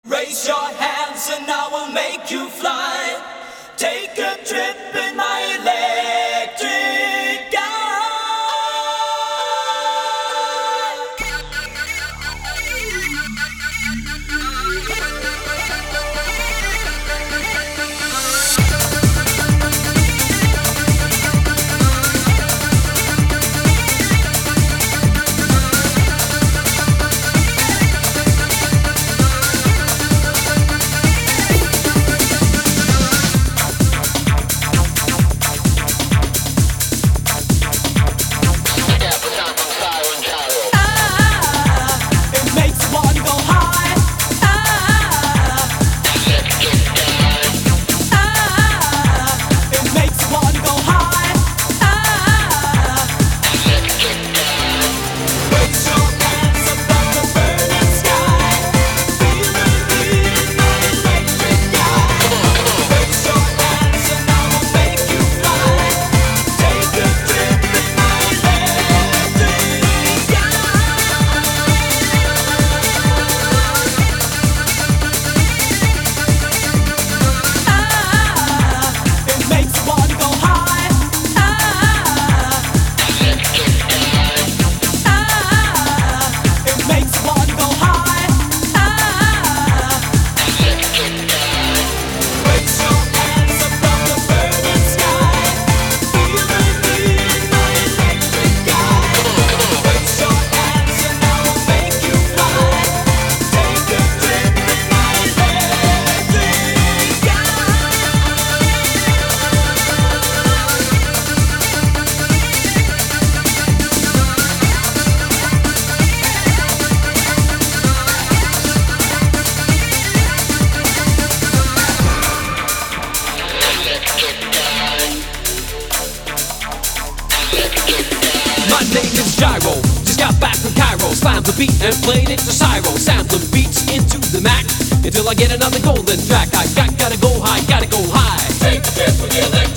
Raise your hands and I will make you fly. Take a trip in my electric guide. My name is Gyro, just got back from Cairo. Slammed the beat and played it to Syro. Sampling beats into the Mac until I get another golden track. I gotta go high, gotta go high. Take a trip with the electric